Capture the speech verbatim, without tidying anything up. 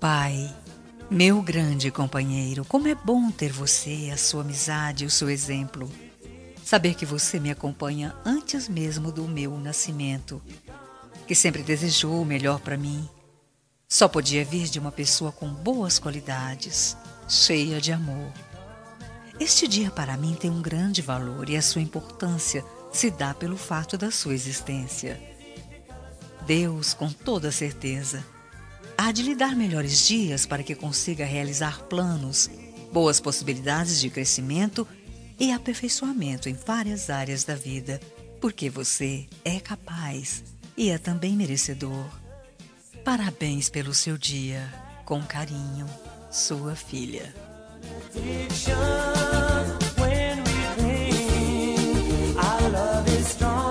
Pai, meu grande companheiro, como é bom ter você, a sua amizade, o seu exemplo. Saber que você me acompanha antes mesmo do meu nascimento, que sempre desejou o melhor para mim. Só podia vir de uma pessoa com boas qualidades, cheia de amor. Este dia para mim tem um grande valor e a sua importância se dá pelo fato da sua existência. Deus, com toda certeza, há de lhe dar melhores dias para que consiga realizar planos, boas possibilidades de crescimento e aperfeiçoamento em várias áreas da vida, porque você é capaz e é também merecedor. Parabéns pelo seu dia. Com carinho, sua filha. When we think our love is strong.